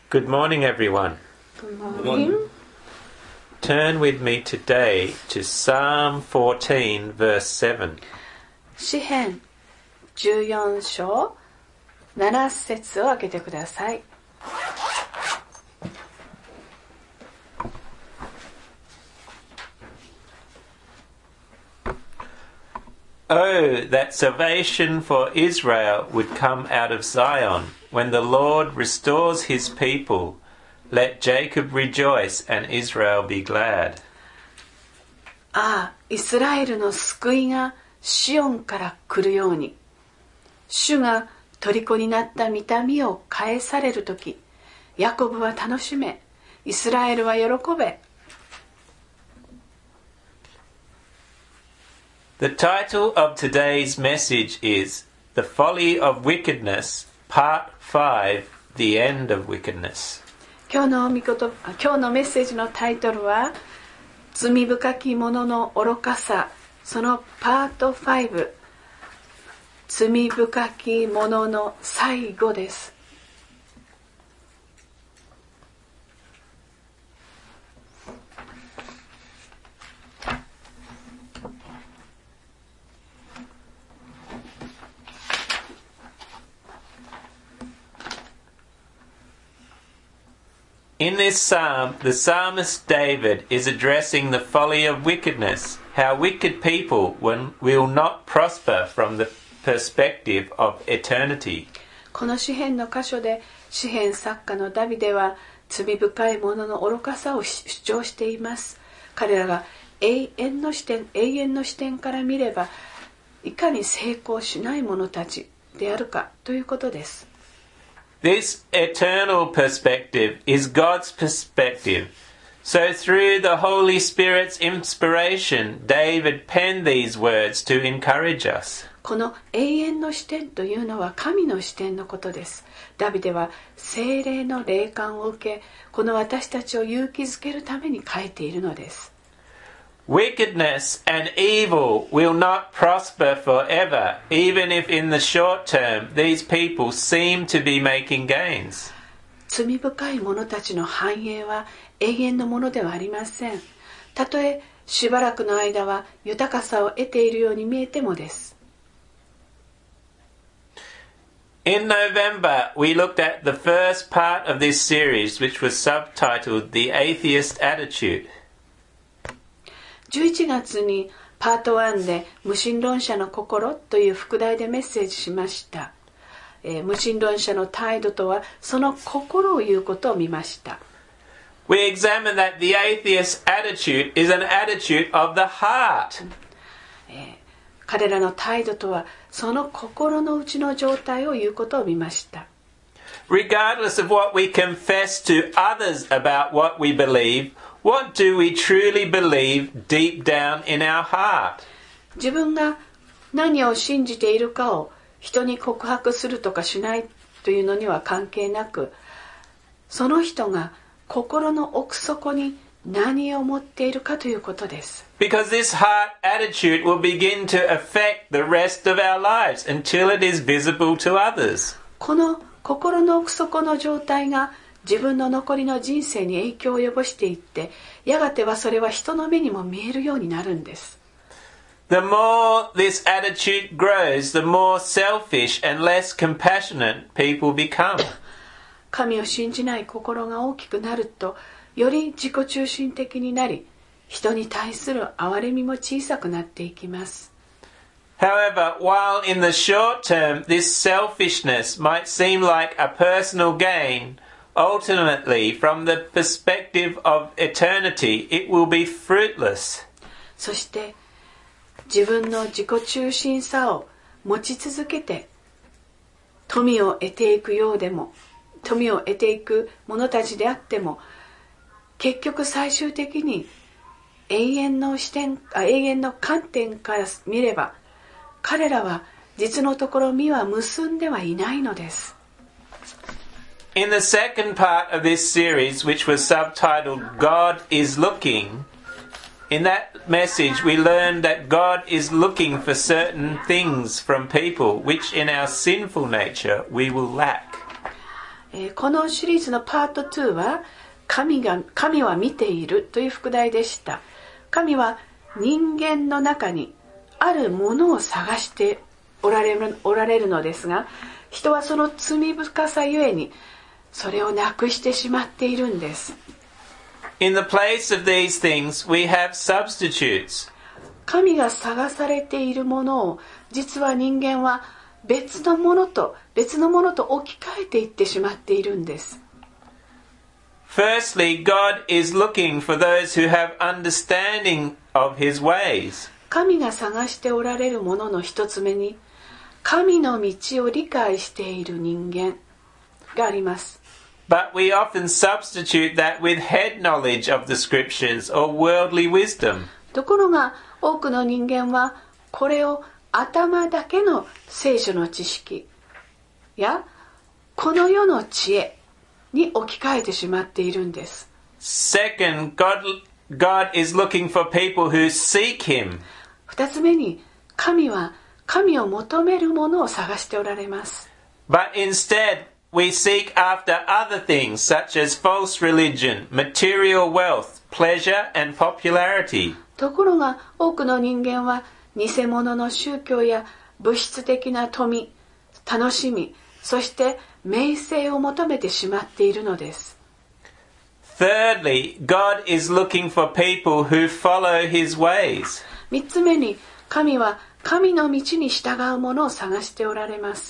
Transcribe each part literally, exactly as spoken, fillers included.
Good morning, everyone. Good morning. Good morning. Turn with me today to Psalm fourteen, verse seven. 詩編じゅうよん章なな節を開けてください。 Oh, that salvation for Israel would come out of Zion. When the Lord restores his people, let Jacob rejoice and Israel be glad. ああ、イスラエルの救いがシオンから来るように、主が虜になった御民を返されるとき、ヤコブは楽しめ、イスラエルは喜べ。 The title of today's message is The Folly of Wickedness, Part five, The End of Wickedness. 今日の御言葉、今日のメッセージのタイトルは、罪深き者の愚かさ、そのパートファイブ、罪深き者の最後です。 In this psalm, the psalmist David is addressing the folly of wickedness, how wicked people will not prosper from the perspective of eternity. この詩編の箇所で詩編作家のダビデは罪深い者の愚かさを主張しています。彼らが永遠の視点、永遠の視点から見ればいかに成功しない者たちであるかということです。 This eternal perspective is God's perspective. So through the Holy Spirit's inspiration, David penned these words to encourage us. この永遠の視点というのは神の視点のことです。ダビデは聖霊の霊感を受け、この私たちを勇気づけるために書いているのです。 Wickedness and evil will not prosper forever, even if in the short term these people seem to be making gains. 罪深い者たちの繁栄は永遠のものではありません。たとえしばらくの間は豊かさを得ているように見えてもです。 In November, we looked at the first part of this series, which was subtitled The Atheist Attitude. じゅういちがつにパートワンで無神論者の心という副題でメッセージしました。えー、無神論者の態度とはその心を言うことを見ました。 We examined that the atheist attitude is an attitude of the heart. えー、彼らの態度とはその心の内の状態を言うことを見ました。 Regardless of what we confess to others about what we believe, what do we truly believe deep down in our heart? 自分が何を信じているかを人に告白するとかしないというのには関係なく、その人が心の奥底に何を持っているかということです。 Because this heart attitude will begin to affect the rest of our lives until it is visible to others. この心の奥底の状態が自分の残りの人生に影響を及ぼしていって、やがてはそれは人の目にも見えるようになるんです。 The more this attitude grows, the more selfish and less compassionate people become. 神を信じない心が大きくなると、より自己中心的になり、人に対する憐れみも小さくなっていきます。 However, while in the short term this selfishness might seem like a personal gain, ultimately, from the perspective of eternity, it will be fruitless. そして自分の自己中心さを持ち続けて富を得ていくようでも富を得ていく者たちであっても、結局最終的に永遠の視点、あ、永遠の観点から見れば、彼らは実のところ実は結んではいないのです。 In the second part of this series, which was subtitled God is Looking, in that message we learned that God is looking for certain things from people which in our sinful nature we will lack. えー、このシリーズのパートには神が神は見ているという副題でした。神は人間の中にあるものを探しておられる、おられるのですが、人はその罪深さゆえにそれをなくしてしまっているんです。 In the place of these things, we have substitutes. 神が探されているものを実は人間は別のものと別のものと置き換えていってしまっているんです。 Firstly, God is looking for those who have understanding of His ways. 神が探しておられるものの一つ目に、神の道を理解している人間があります。 But we often substitute that with head knowledge of the scriptures or worldly wisdom. ところが多くの人間はこれを頭だけの聖書の知識やこの世の知恵に置き換えてしまっているんです。 Second, God, God is looking for people who seek Him. 二つ目に、神は神を求めるものを探しておられます。 But instead, we seek after other things such as false religion, material wealth, pleasure and popularity. ところが多くの人間は偽物の宗教や物質的な富、楽しみ、そして名声を求めてしまっているのです。 Thirdly, God is looking for people who follow His ways. 三つ目に、神は神の道に従うものを探しておられます。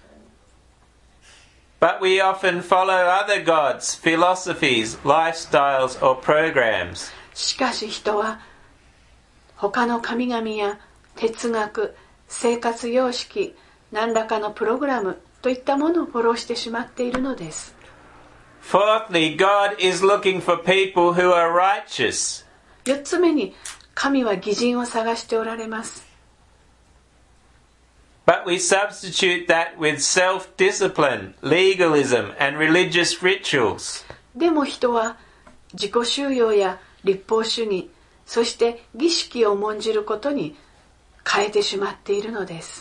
But we often follow other gods, philosophies, lifestyles or programs. しかし人は他の神々や哲学、生活様式、何らかのプログラムといったものをフォローしてしまっているのです。 Fourthly, God is looking for people who are righteous. 四つ目に、神は義人を探しておられます。 But we substitute that with self-discipline, legalism and religious rituals. でも人は自己修養や律法主義、そして儀式を重んじることに変えてしまっているのです。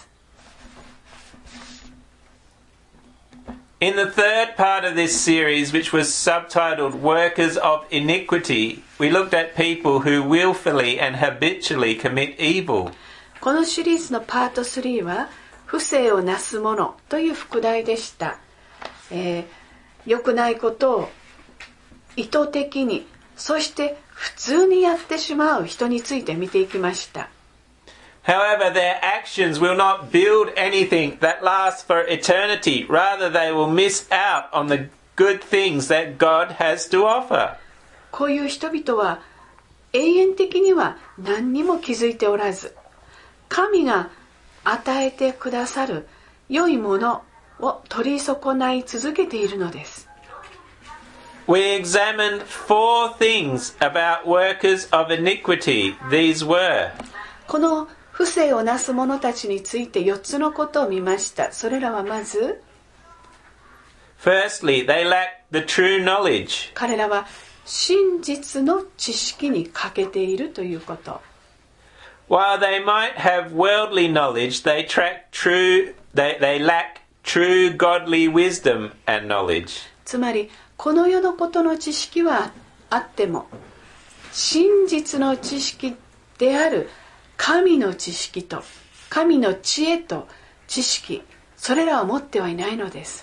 In the third part of this series, which was subtitled Workers of Iniquity, we looked at people who willfully and habitually commit evil. このシリーズのパートスリーは不正をなす者という副題でした。えー、良くないことを意図的に、そして普通にやってしまう人について見ていきました。 However, their actions will not build anything that lasts for eternity. Rather, they will miss out on the good things that God has to offer. こういう人々は永遠的には何にも気づいておらず、神が与えてくださる良いものを取り損ない続けているのです。 We examined four things about workers of iniquity. These were: この不正をなす者たちについてよっつのことを見ました。それらはまず、 Firstly, they lack the true knowledge. 彼らは真実の知識に欠けているということ。 While they might have worldly knowledge, they track true, they, they lack true godly wisdom and knowledge. つまり、この世のことの知識はあっても、真実の知識である神の知識と神の知恵と知識、それらを持ってはいないのです。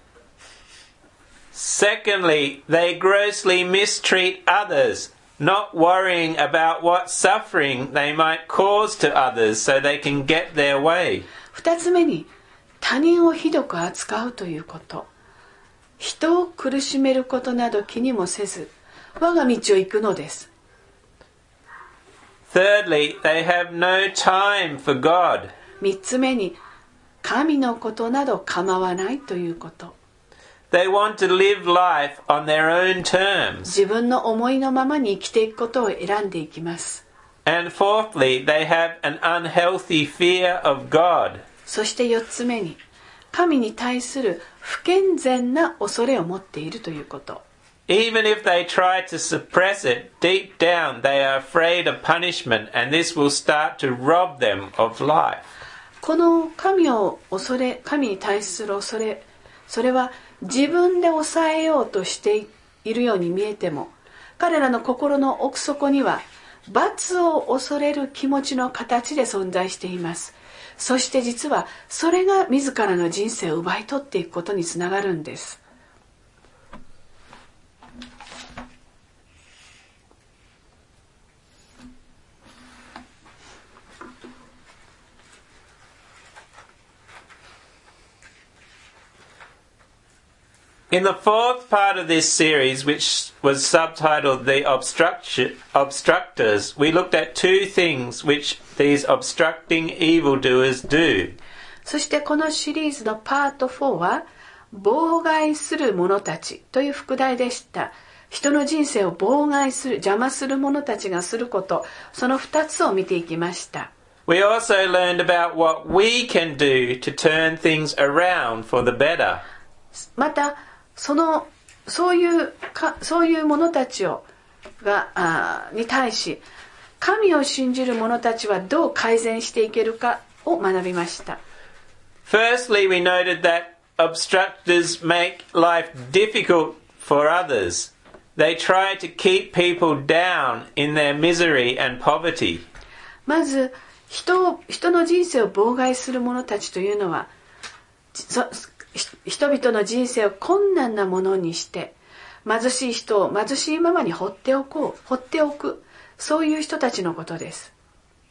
Secondly, they grossly mistreat others, not worrying about what suffering they might cause to others so they can get their way. 二つ目に、他人をひどく扱うということ。人を苦しめることなど気にもせず、我が道を行くのです。 Thirdly, they have no time for God. 三つ目に、神のことなど構わないということ。 They want to live life on their own terms. 自分の思いのままに生きていくことを選んでいきます。 And fourthly, they have an unhealthy fear of God. そして四つ目に、神に対する不健全な恐れを持っているということ。 Even if they try to suppress it, deep down they are afraid of punishment, and this will start to rob them of life. この神を恐れ、神に対する恐れ、それは自分で抑えようとしているように見えても、彼らの心の奥底には罰を恐れる気持ちの形で存在しています。そして実はそれが自らの人生を奪い取っていくことにつながるんです。 In the fourth part of this series, which was subtitled The Obstruct- Obstructors, we looked at two things which these obstructing evildoers do. そしてこのシリーズのパートフォーは、妨害する者たちという副題でした。人の人生を妨害する、邪魔する者たちがすること、その二つを見ていきました。 We also learned about what we can do to turn things around for the better. また、そのそういうかそういう者たちをがあに対し、神を信じる者たちはどう改善していけるかを学びました。 Firstly, we noted that obstructors make life difficult for others. They try to keep people down in their misery and poverty. まず人を人の人生を妨害する者たちというのは、人々の人生を困難なものにして貧しい人を貧しいままに放っておこう放っておく、そういう人たちのことです。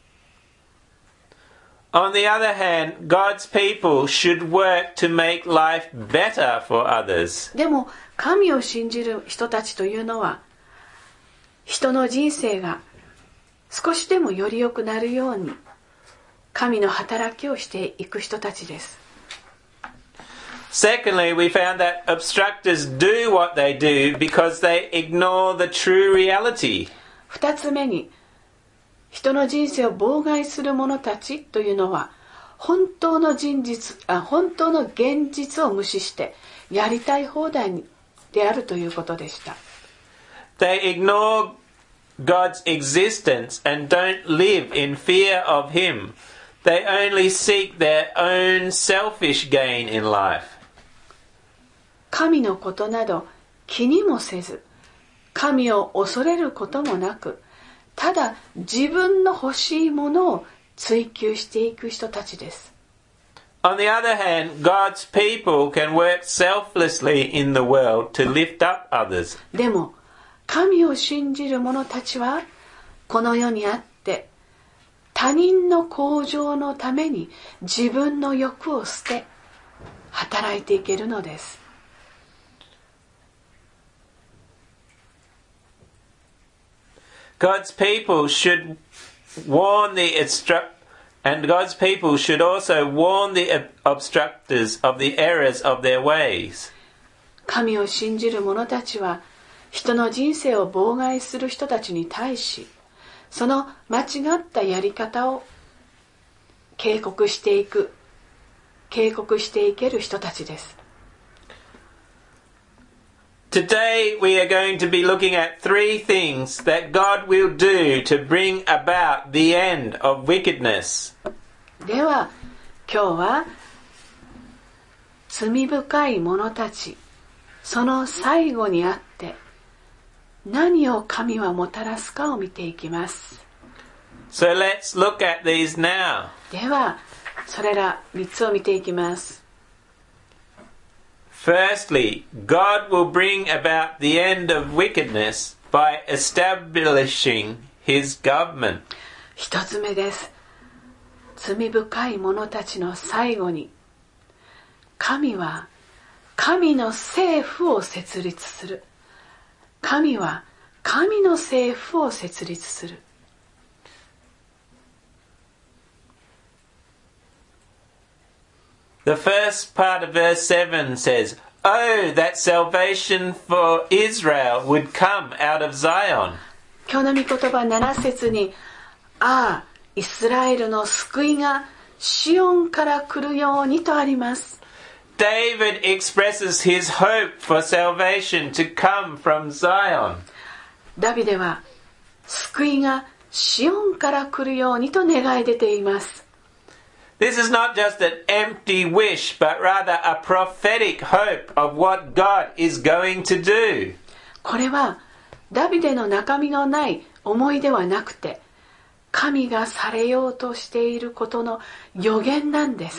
On the other hand, God's people should work to make life better for others. でも神を信じる人たちというのは、人の人生が少しでもより良くなるように神の働きをしていく人たちです。 Secondly, we found that obstructors do what they do because they ignore the true reality. 二つ目に、人の人生を妨害する者たちというのは、本当の真実、あ、本当の現実を無視してやりたい放題であるということでした。 They ignore God's existence and don't live in fear of Him. They only seek their own selfish gain in life. 神のことなど気にもせず、神を恐れることもなく、ただ自分の欲しいものを追求していく人たちです。 On the other hand, God's people can work selflessly in the world to lift up others. でも、神を信じる者たちは、この世にあって、他人の向上のために自分の欲を捨て、働いていけるのです。 God's people should warn the obstruct, and God's people should also warn the obstructors of the errors of their ways. 神を信じる者たちは、人の人生を妨害する人たちに対し、その間違ったやり方を警告していく、警告していける人たちです。 Today we are going to be looking at three things that God will do to bring about the end of wickedness. では、今日は罪深い者たち、その最後にあって何を神はもたらすかを見ていきます。 So let's look at these now. では、それら三つを見ていきます。 Firstly, God will bring about the end of wickedness by establishing His government. 一つ目です。罪深い者たちの最後に、神は神の政府を設立する。神は神の政府を設立する。 The first part of verse seven says, "Oh, that salvation for Israel would come out of Zion." 今日の御言葉なな節に、ああ、イスラエルの救いがシオンから来るようにとあります。 David expresses his hope for salvation to come from Zion. ダビデは救いがシオンから来るようにと願い出ています。 This is not just an empty wish, but rather a prophetic hope of what God is going to do. これはダビデの中身のない思いではなくて、神がされようとしていることの予言なんです。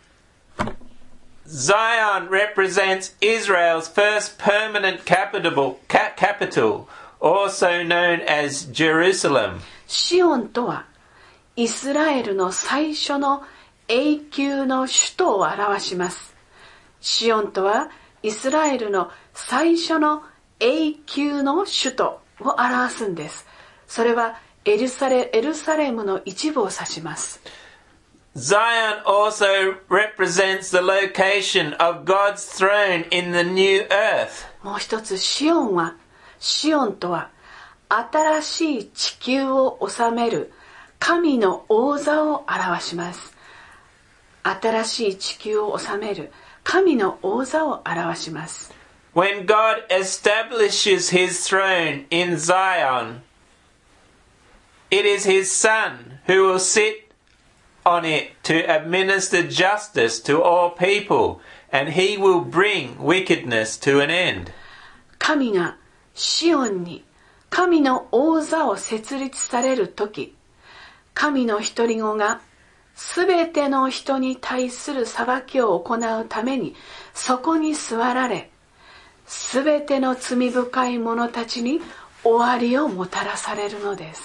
Zion represents Israel's first permanent capital, ca- capital, also known as Jerusalem. シオンとはイスラエルの最初の永久の首都を表します。シオンとはイスラエルの最初の永久の首都を表すんです。それはエルサレ、エルサレムの一部を指します。 Zion also represents the location of God's throne in the new earth. もう一つ、シオンは、シオンとは新しい地球を治める神の王座を表します。新しい地球を治める神の王座を表します。 When God establishes his throne in Zion, it is his Son who will sit on it to administer justice to all people, and he will bring wickedness to an end. 神がシオンに神の王座を設立されるとき、神の独り子がすべての人に対する裁きを行うためにそこに座られ、すべての罪深い者たちに終わりをもたらされるのです。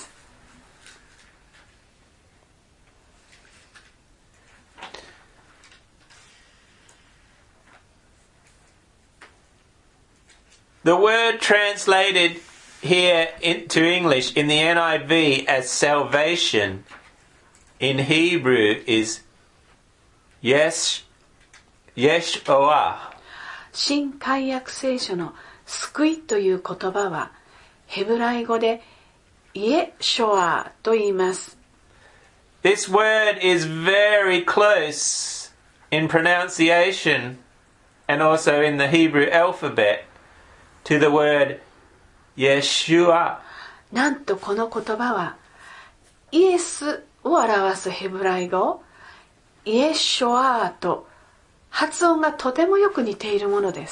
The word translated here into English in the N I V as salvation in Hebrew is Yesh, Yeshua. 新海訳聖書の救いという言葉はヘブライ語でイエショアと言います。 This word is very close in pronunciation and also in the Hebrew alphabet to the word Yeshua. なんとこの言葉はイエスを表すヘブライ語イエショアと発音がとてもよく似ているものです。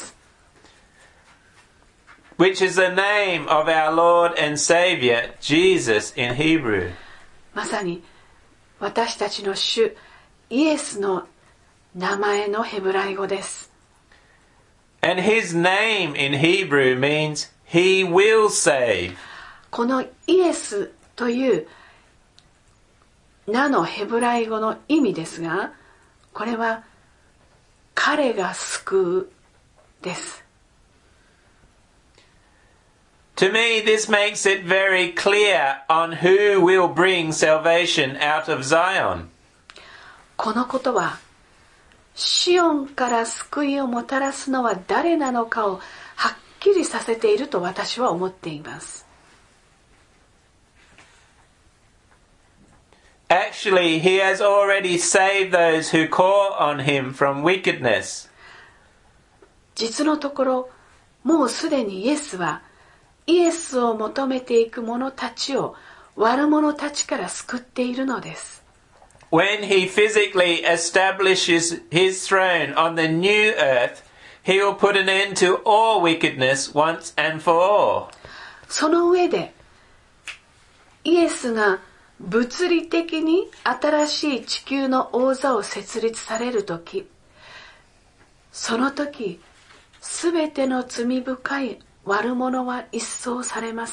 Which is the name of our Lord and Savior Jesus in Hebrew. まさに私たちの主イエスの名前のヘブライ語です。 And his name in Hebrew means he will save. このイエスという名のヘブライ語の意味ですが、これは彼が救うです。 To me, this makes it very clear on who will bring salvation out of Zion. このことはシオンから救いをもたらすのは誰なのかをはっきりさせていると私は思っています。 Actually, he has already saved those who call on him from wickedness. 実のところ、もうすでにイエスはイエスを求めていく者たちを悪者たちから救っているのです。 When he physically establishes his throne on the new earth, he will put an end to all wickedness once and for all. その上で、イエスが物理的に新しい地球の王座を設立されるとき、その時、すべての罪深い悪者は一掃されます。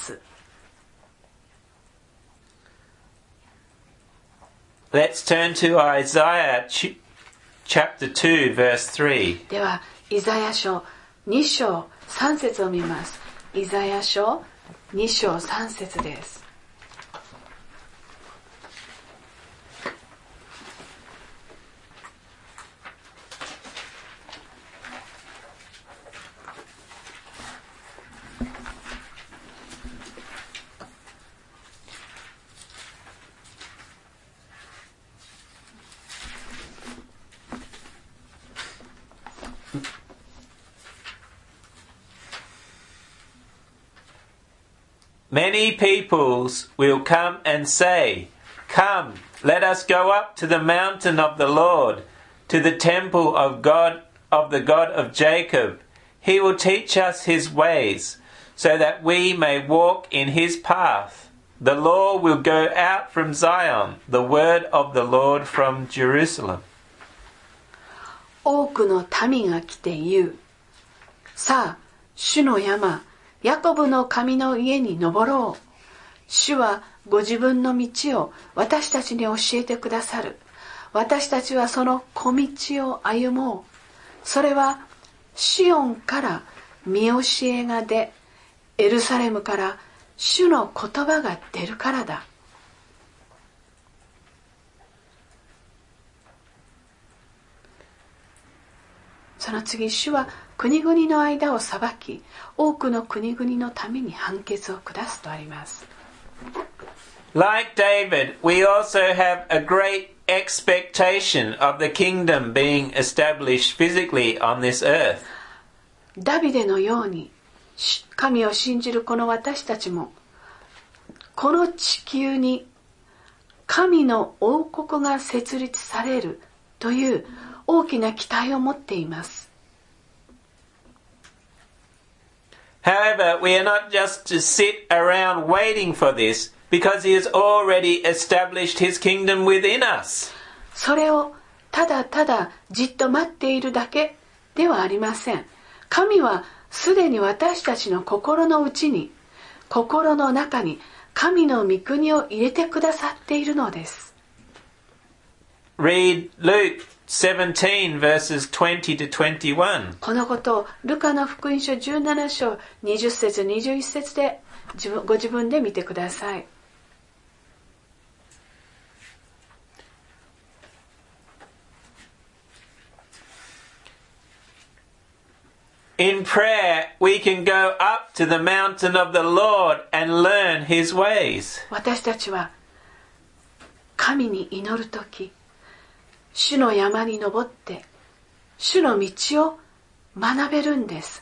Let's turn to Isaiah chapter two, verse three. では、イザヤ書に章さん節を見ます。イザヤ書に章さん節です。 Many peoples will come and say, Come, Let us go up to the mountain of the Lord, to the temple of God, of the God of Jacob. He will teach us his ways, so that we may walk in his path. The law will go out from Zion, the word of the Lord from Jerusalem. 多くの民が来て言う。さあ、主の山、ヤコブの神の家に登ろう。主はご自分の道を私たちに教えてくださる。私たちはその小道を歩もう。それはシオンから見教えが出、エルサレムから主の言葉が出るからだ。その次、主は国々の間を裁き、多くの国々のために判決を下すとあります。 Like David, we also have a great expectation of the kingdom being established physically on this earth. ダビデのように、神を信じるこの私たちも、この地球に神の王国が設立されるという大きな期待を持っています。 However, we are not just to sit around waiting for this, because he has already established his kingdom within us. それをただただじっと待っているだけではありません。神はすでに私たちの心の内に、心の中に神の御国を入れてくださっているのです。 Read Luke seventeen verses twenty to twenty-one. このことをルカの福音書じゅうなな章にじゅっ節にじゅういち節でご自分で見てください。 In prayer, we can go up to the mountain of the Lord and learn his ways. 私たちは神に祈るとき、主の山に登って主の道を学べるんです。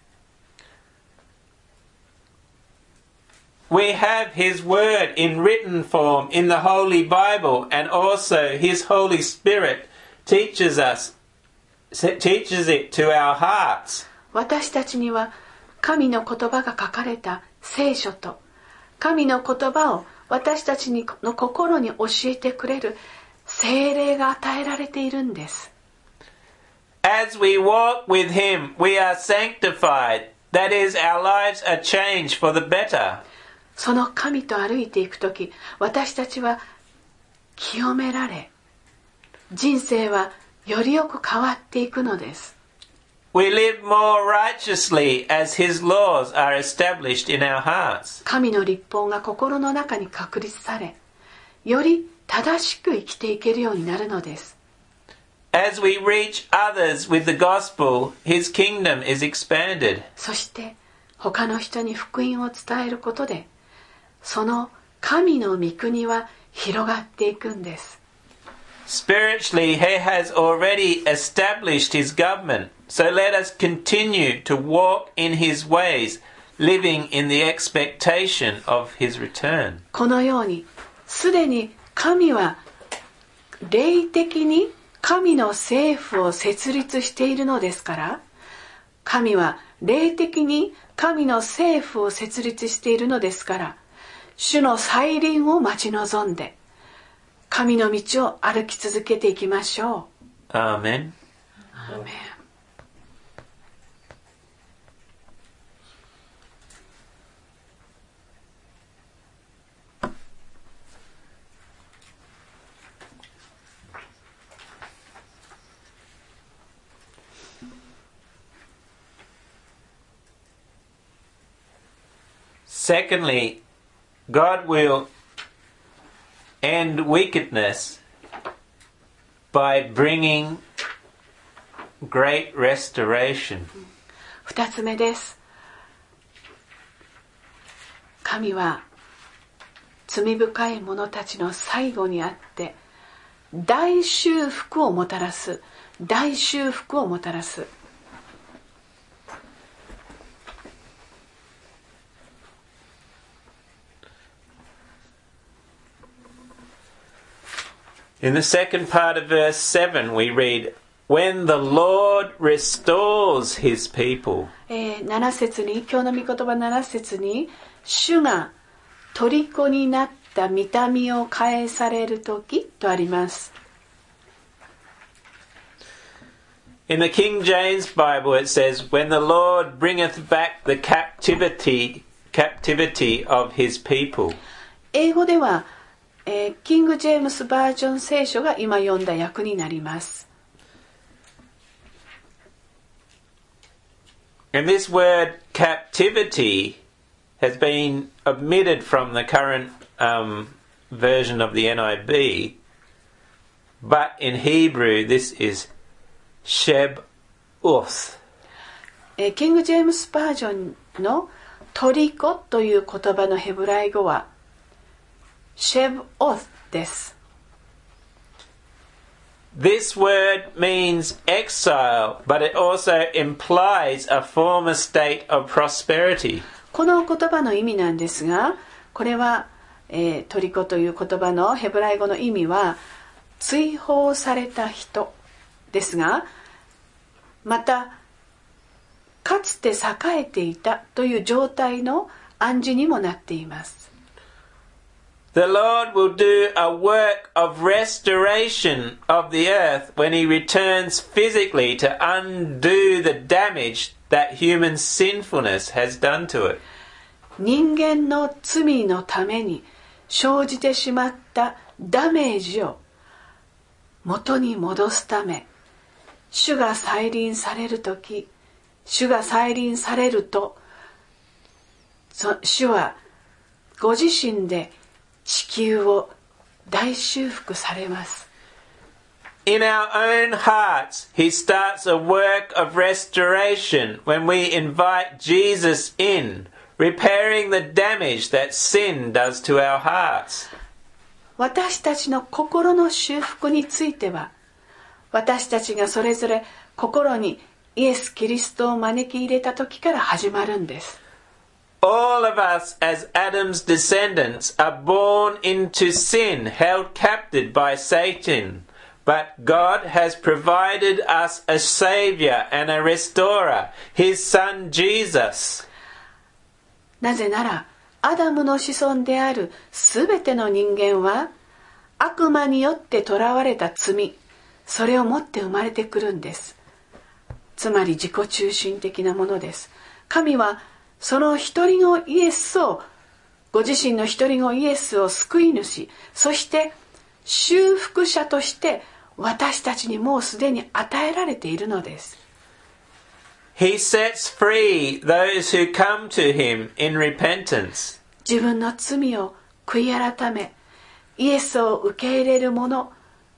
We have his word in written form in the Holy Bible, and also his Holy Spirit teaches us, teaches it to our hearts. 私たちには神の言葉が書かれた聖書と、神の言葉を私たちの心に教えてくれる聖霊が与えられているんです。 As we walk with him, we are sanctified. That is, our lives are changed for the better. その神と歩いていくとき、私たちは清められ、人生はよりよく変わっていくのです。 We live more righteously as his laws are established in our hearts. 神の律法が心の中に確立され、より正しく生きていけるようになるのです。 As we reach others with the gospel, his kingdom is expanded. そして他の人に福音を伝えることで、その神の御国は広がっていくんです。 Spiritually, he has already established his government. So let us continue to walk in his ways, living in the expectation of his return. このように、すでに神は霊的に神の政府を設立しているのですから、神は霊的に神の政府を設立しているのですから、主の再臨を待ち望んで、神の道を歩き続けていきましょう。 アーメン。 アーメン。 Secondly, God will end wickedness by bringing great restoration. 二つ目です。神は罪深い者たちの最後にあって大修復をもたらす。大修復をもたらす。 In the second part of verse seven we read, When the Lord restores his people. えー、なな節に、今日の御言葉なな節に、主が虜になった御民を返されるときとあります。 In the King James Bible it says, When the Lord bringeth back the captivity, captivity of his people. 英語では、えー、キング・ジェームス・バージョン聖書が今読んだ訳になります。 And this word captivity has been omitted from the current um, version of the N I V, but in Hebrew this is Sheb-uth. えー、キング・ジェームス・バージョンの虜という言葉のヘブライ語はSheb-uth です。 This word means exile, but it also implies a former state of prosperity. この言葉の意味なんですが、これは、えー、虜という言葉のヘブライ語の意味は追放された人ですが、またかつて栄えていたという状態の暗示にもなっています。 The Lord will do a work of restoration of the earth when he returns physically to undo the damage that human sinfulness has done to it. 人間の罪のために生じてしまったダメージを元に戻すため、主が再臨されるとき、主が再臨されると、主はご自身で地球を大修復されます。 In our own hearts, he starts a work of restoration when we invite Jesus in, repairing the damage that sin does to our hearts. 私たちの心の修復については、私たちがそれぞれ心にイエス・キリストを招き入れた時から始まるんです。 All of us as Adam's descendants are born into sin, held captive by Satan. But God has provided us a Savior and a Restorer, His Son Jesus. なぜなら、アダムの子孫であるすべての人間は、悪魔によって囚われた罪、それを持って生まれてくるんです。つまり自己中心的なものです。神は、その一人のイエスを、ご自身の一人のイエスを救い主、そして修復者として私たちにもうすでに与えられているのです。 He sets free those who come to him in repentance. 自分の罪を悔い改め、イエスを受け入れる者、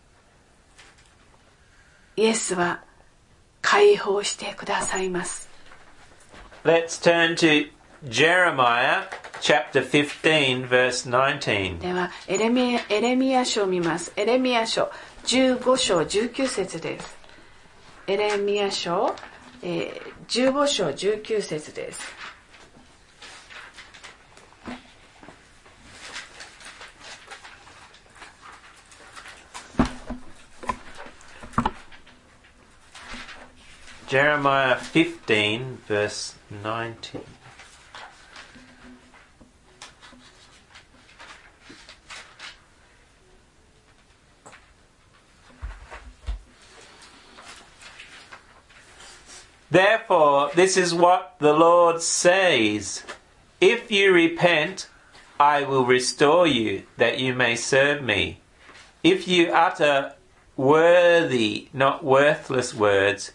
イエスは解放してくださいます。 Let's turn to Jeremiah chapter fifteen verse nineteen. ではエレミア、エレミヤ書を見ます。エレミヤ書じゅうご章じゅうきゅう節です。エレミヤ書、えー、じゅうご章じゅうきゅう節です。 Jeremiah fifteen verse nineteen. Therefore, this is what the Lord says. If you repent, I will restore you, that you may serve me. If you utter worthy, not worthless words,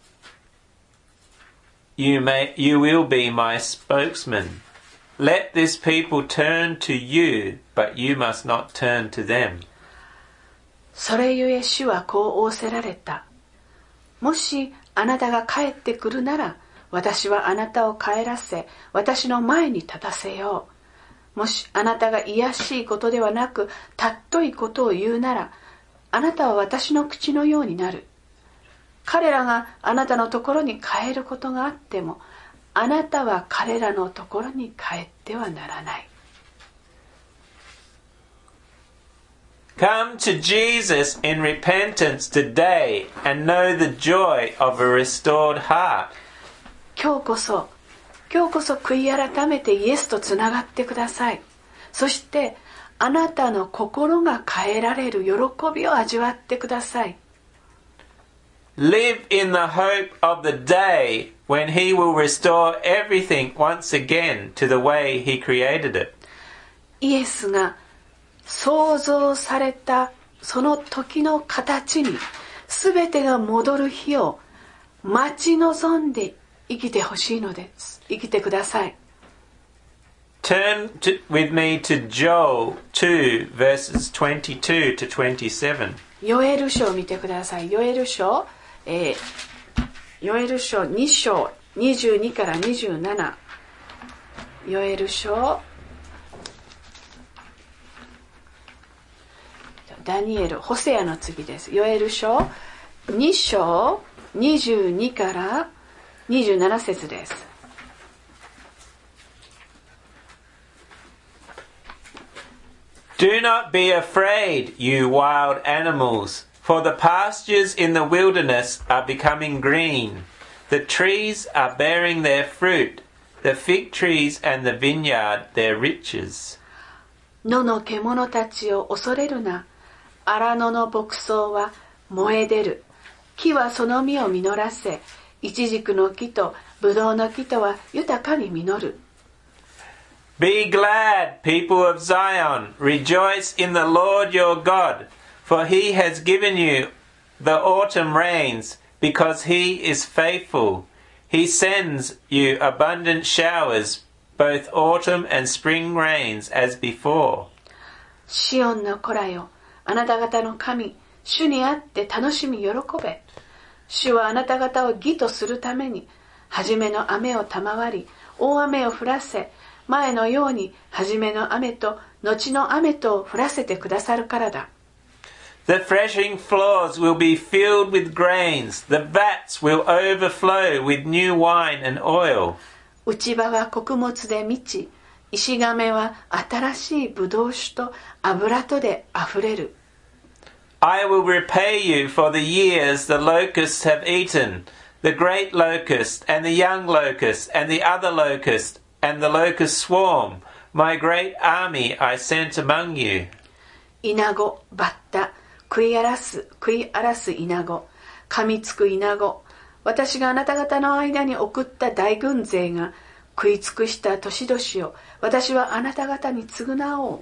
you may, you will be my spokesman. Let this people turn to you, but you must not turn to them. それゆえ主はこう仰せられた。もしあなたが帰ってくるなら、私はあなたを帰らせ、私の前に立たせよう。もしあなたが卑しいことではなく、尊いことを言うなら、あなたは私の口のようになる。彼らがあなたのところに帰ることがあっても、あなたは彼らのところに帰ってはならない。 Come to Jesus in repentance today and know the joy of a restored heart. 今日こそ今日こそ悔い改めてイエスとつながってください。そしてあなたの心が変えられる喜びを味わってください。 Live in the hope of the day when He will restore everything once again to the way He created it. イエスが創造されたその時の形に全てが戻る日を待ち望んで生きてほしいのです。生きてください。 Turn to, with me to Joel two verses twenty-two to twenty-seven. ヨエル書を見てください。ヨエル書、えー、ヨエル書に章にじゅうにからにじゅうなな。ヨエル書ダニエル、ホセアの次です。ヨエル書に章にじゅうにからにじゅうなな節です。 Do not be afraid, you wild animals, for the pastures in the wilderness are becoming green. The trees are bearing their fruit, the fig trees and the vineyard their riches. 野の獣たちを恐れるな。荒野の牧草は燃え出る。木はその実を実らせ、イチジクの木とブドウの木とは豊かに実る。 Be glad, people of Zion, rejoice in the Lord your God, for He has given you the autumn rains, because He is faithful. He sends you abundant showers, both autumn and spring rains as before. シオンの子らよ、あなた方の神、主にあって楽しみ喜べ。主はあなた方を義とするために、初めの雨を賜り、大雨を降らせ、前のように初めの雨と後の雨とを降らせてくださるからだ。 The threshing floors will be filled with grains, the vats will overflow with new wine and oil. 内場は穀物で満ち、石亀は新しいブドウ酒と油とであふれる。 I will repay you for the years the locusts have eaten, the great locust and the young locust and the other locust and the locust swarm, my great army I sent among you. イナゴ、バッタ、食い荒らす、食い荒らすイナゴ、噛みつくイナゴ、私があなた方の間に送った大軍勢が食い尽くした年々を私はあなた方に償おう。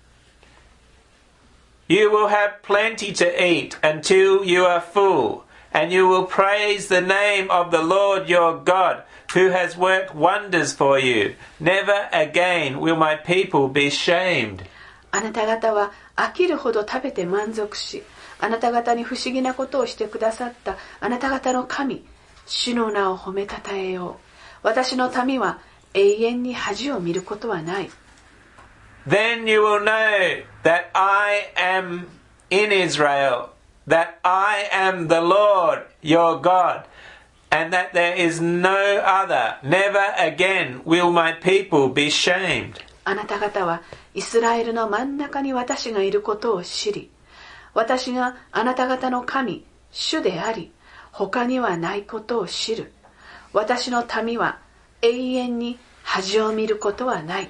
You will have plenty to eat until you are full, and you will praise the name of the Lord your God, who has worked wonders for you. Never again will my people be shamed. あなた方は飽きるほど食べて満足し、あなた方に不思議なことをしてくださったあなた方の神、主の名を褒めたたえよう。私の民は永遠に恥を見ることはない。 Then you will know that I am in Israel, that I am the Lord your God, and that there is no other. Never again will my people be shamed. あなた方はイスラエルの真ん中に私がいることを知り、私があなた方の神、主であり、他にはないことを知る。私の民は永遠に恥を見ることはない。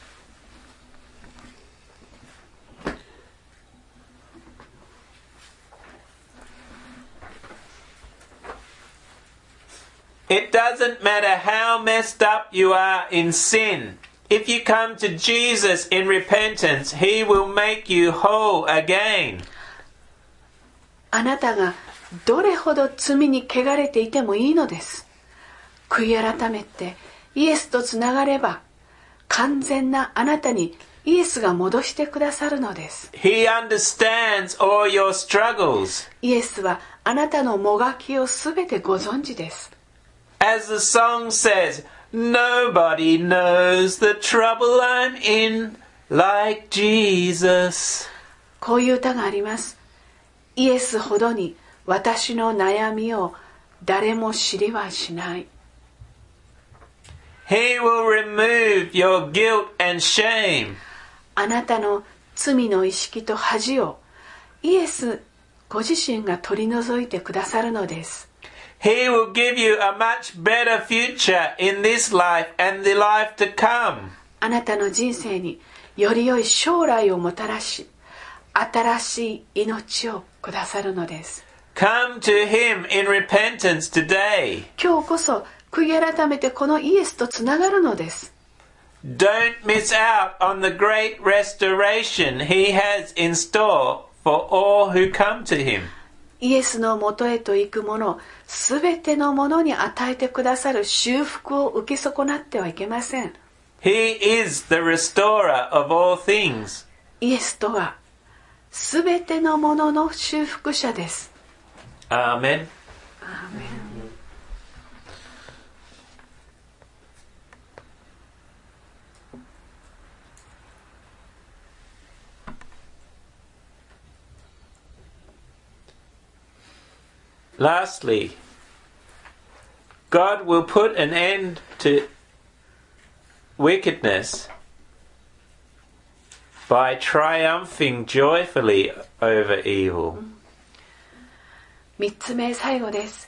It doesn't matter how messed up you are in sin. If you come to Jesus in repentance, He will make you whole again. あなたがどれほど罪に汚れていてもいいのです。悔い改めてイエスとつながれば、完全なあなたにイエスが戻してくださるのです。 He understands all your struggles. イエスはあなたのもがきをすべてご存知です。 As the song says, nobody knows the trouble I'm in like Jesus. こういう歌があります。イエスほどに私の悩みを誰も知りはしない。 He will remove your guilt and shame. あなたの罪の意識と恥をイエスご自身が取り除いてくださるのです。 He will give you a much better future in this life and the life to come. あなたの人生により良い将来をもたらし、新しい命をくださるのです。 Come to him in repentance today. 今日こそ悔い改めてこのイエスとつながるのです。 Don't miss out on the great restoration he has in store for all who come to him. イエスのもとへと行くもの、すべてのものに与えてくださる修復を受け損なってはいけません。 He is the restorer of all things. イエスとはすべてのものの修復者です。 Amen. アーメン。 Lastly, God will put an end to wickedness by triumphing joyfully over evil. 三つ目、最後です。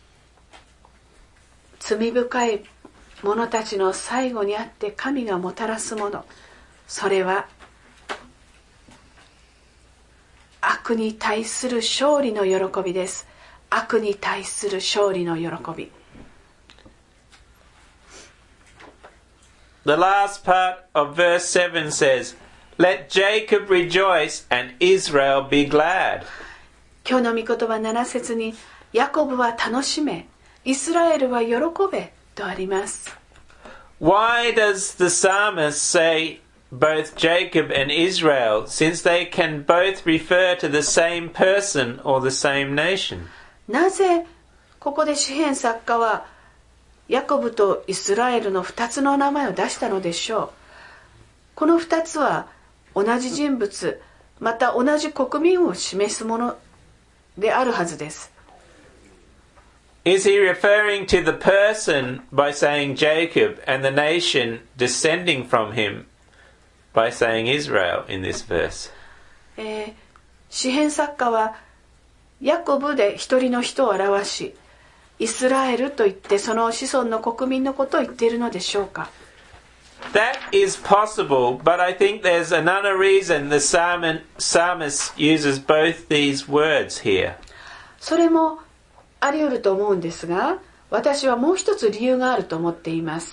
罪深い者たちの最後にあって神がもたらすもの、それは悪に対する勝利の喜びです。悪に対する勝利の喜び。 The last part of verse seven says, Let Jacob rejoice and Israel be glad. 今日の御言葉なな節に、ヤコブは楽しめ、イスラエルは喜べとあります。 Why does the psalmist say both Jacob and Israel, since they can both refer to the same person or the same nation? なぜここで詩編作家はヤコブとイスラエルの二つの名前を出したのでしょう。この二つは同じ人物、また同じ国民を示すものであるはずです。 Is he referring to the person by saying Jacob and the nation descending from him by saying Israel in this verse? えー、詩編作家はヤコブで一人の人を表し、イスラエルと言ってその子孫の国民のことを言っているのでしょうか。 That is possible, but I think there's another reason the psalmist uses both these words here. それもあり得ると思うんですが、私はもう一つ理由があると思っています。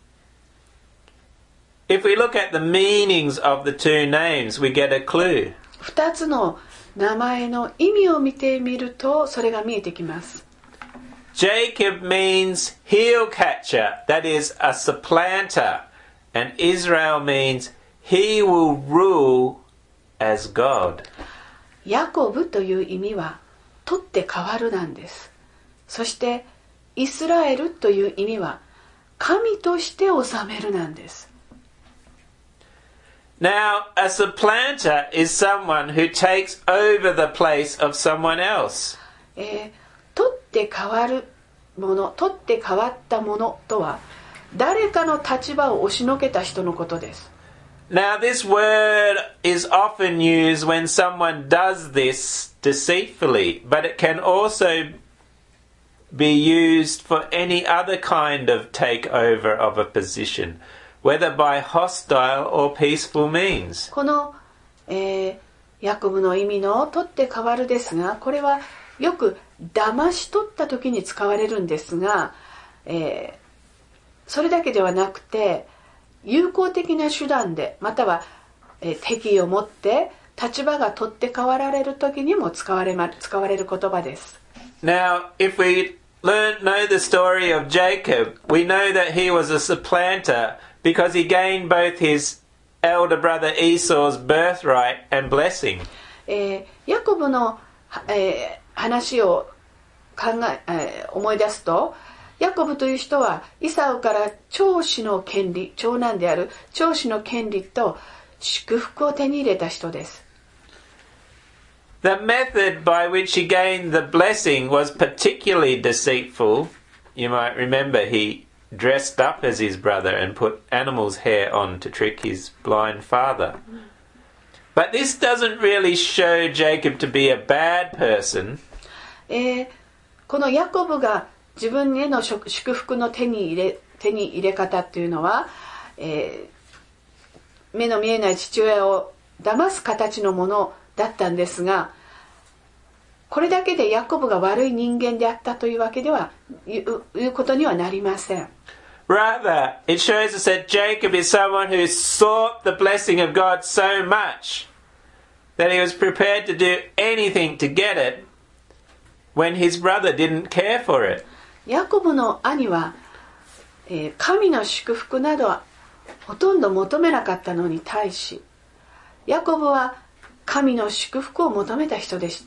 If we look at the meanings of the two names, we get a clue. 二つの名前の意味を見てみるとそれが見えてきます。 Jacob means heel catcher, that is a supplanter, and Israel means he will rule as God. ヤコブという意味は取って代わるなんです。そしてイスラエルという意味は神として治めるなんです。 Now, a supplanter is someone who takes over the place of someone else. えー、取って変わるもの、取って変わったものとは誰かの立場を押しのけた人のことです。 Now, this word is often used when someone does this deceitfully, but it can also be used for any other kind of takeover of a position, whether by hostile or peaceful means. この、えー、ヤコブの意味の取って変わるですが、これはよく騙し取った時に使われるんですが、えー、それだけではなくて友好的な手段でまたは、えー、敵意を持って立場が取って代わられる時にも使われま、使われる言葉です。 Now, if we learn know the story of Jacob, we know that he was a supplanter because he gained both his elder brother Esau's birthright and blessing. えー、ヤコブの、えー話を考え、えー、思い出すと、ヤコブという人はイサウから長子の権利、長男である長子の権利と祝福を手に入れた人です。 The method by which he gained the blessing was particularly deceitful. You might remember he dressed up as his brother and put animal's hair on to trick his blind father. But this doesn't really show Jacob to be a bad person. えー、このヤコブが自分への祝福の手に入れ、手に入れ方っていうのは、えー、目の見えない父親を騙す形のものだったんですが、これだけでヤコブが悪い人間であったというわけではいういうことにはなりません。 Rather, it shows us that Jacob is someone who sought the blessing of God so much that he was prepared to do anything to get it when his brother didn't care for it. ヤコブの兄は、えー、神の祝福などはほとんど求めなかったのに対し、ヤコブは神の祝福を求めた人でした。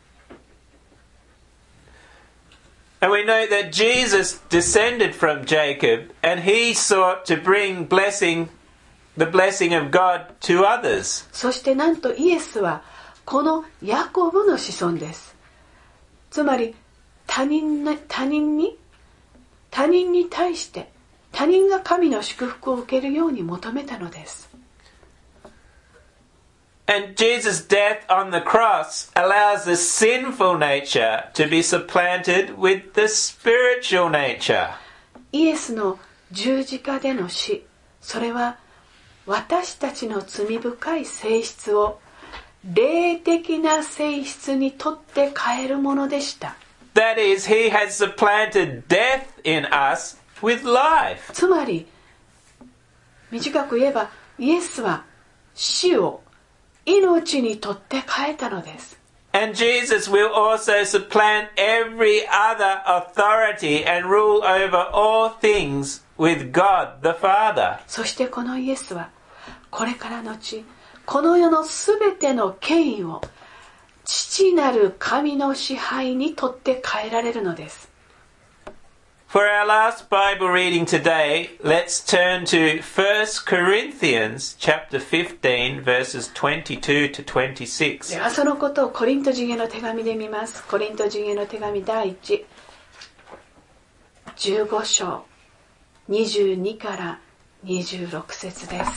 And we know that Jesus descended from Jacob and he sought to bring blessing, the blessing of God to others. そしてなんとイエスはこのヤコブの子孫です。つまり他人に、他人に、他人に対して他人が神の祝福を受けるように求めたのです。 And Jesus' death on the cross allows the sinful nature to be supplanted with the spiritual nature. イエスの十字架での死、それは私たちの罪深い性質を霊的な性質にとって変えるものでした。 That is, he has supplanted death in us with life. つまり、短く言えばイエスは死を命にとって変えたのです。 And Jesus will also supplant every other authority and rule over all things with God the Father. そしてこのイエスはこれからのち、この世のすべての権威を父なる神の支配にとって変えられるのです。 For our last Bible reading today, let's turn to First Corinthians chapter fifteen, verses twenty-two to twenty-six. ではそのことをコリント人への手紙で見ます。コリント人への手紙第一、じゅうご章、にじゅうにからにじゅうろく節です。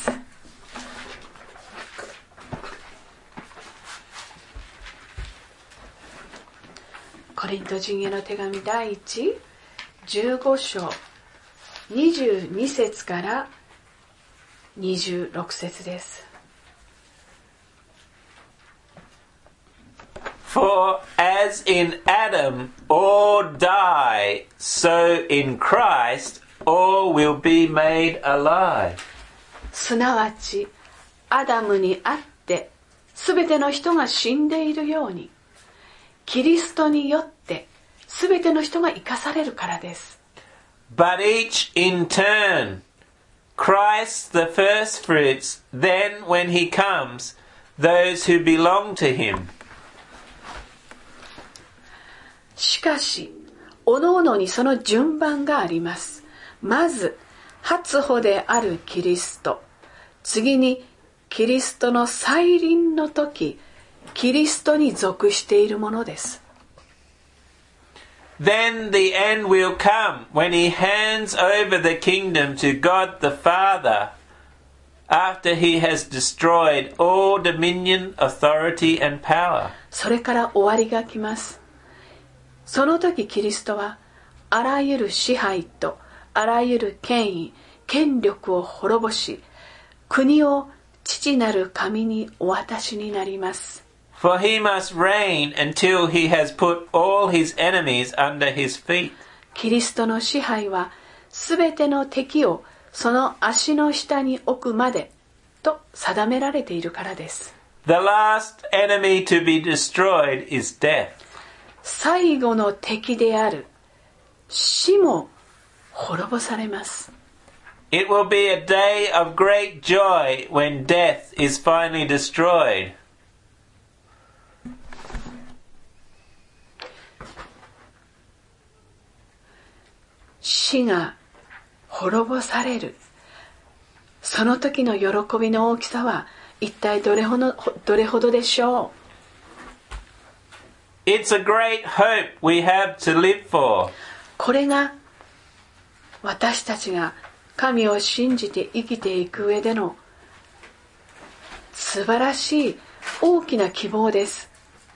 コリント人への手紙第一、じゅうご章にじゅうに節からにじゅうろく節です。 For as in Adam all die, so in Christ all will be made alive. すなわちアダムにあってすべての人が死んでいるように、キリストによってすべての人が生かされるからです。 But each in turn, Christ the first fruits, then when he comes, those who belong to him. しかし、おのおのにその順番があります。まず、初歩であるキリスト。次に、キリストの再臨の時、キリストに属しているものです。 Then the end will come when he hands over the kingdom to God the Father after he has destroyed all dominion, authority and power. それから終わりが来ます。その時キリストはあらゆる支配とあらゆる権威、権力を滅ぼし、国を父なる神にお渡しになります。 For he must reign until he has put all his enemies under his feet. キリストの支配はすべての敵をその足の下に置くまでと定められているからです。 The last enemy to be destroyed is death. 最後の敵である死も滅ぼされます。 It will be a day of great joy when death is finally destroyed. 死が滅ぼされる。その時の喜びの大きさは一体どれほど、どれほどでしょう。It's a great hope we have to live for. これが私たちが神を信じて生きていく上での素晴らしい大きな希望です。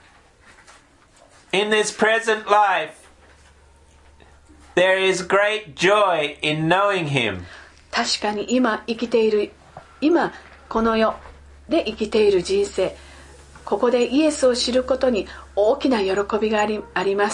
In this present life, there is great joy in knowing Him. 確かに今生きている、今この世で生きている人生、ここでイエスを知ることに大きな喜びがあり、あります。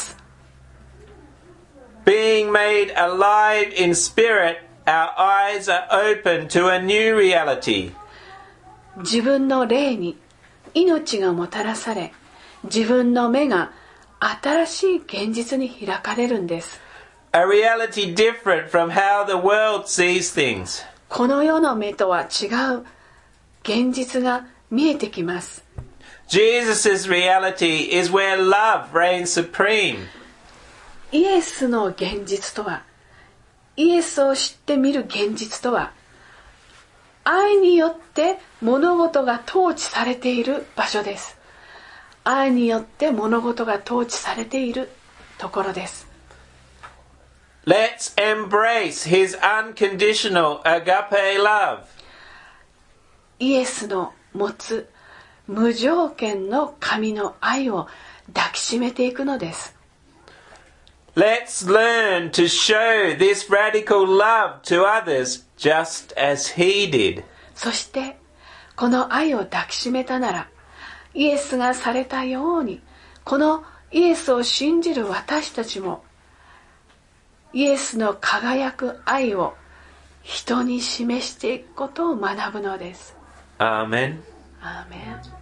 Being made alive in spirit, our eyes are open to a new reality. 自分の霊に命がもたらされ、自分の目が新しい現実に開かれるんです。 A reality different from how the world sees things. この世の目とは違う現実が見えてきます。 Jesus' reality is where love reigns supreme. イエスの現実とは、イエスを知ってみる現実とは、愛によって物事が統治されている場所です。愛によって物事が統治されているところです。 Let's embrace His unconditional agape love. イエスの持つ無条件の神の愛を抱きしめていくのです。 Let's learn to show this radical love to others just as He did. そしてこの愛を抱きしめたなら、イエスがされたように、このイエスを信じる私たちもイエスの輝く愛を人に示していくことを学ぶのです。 Amen. アーメン。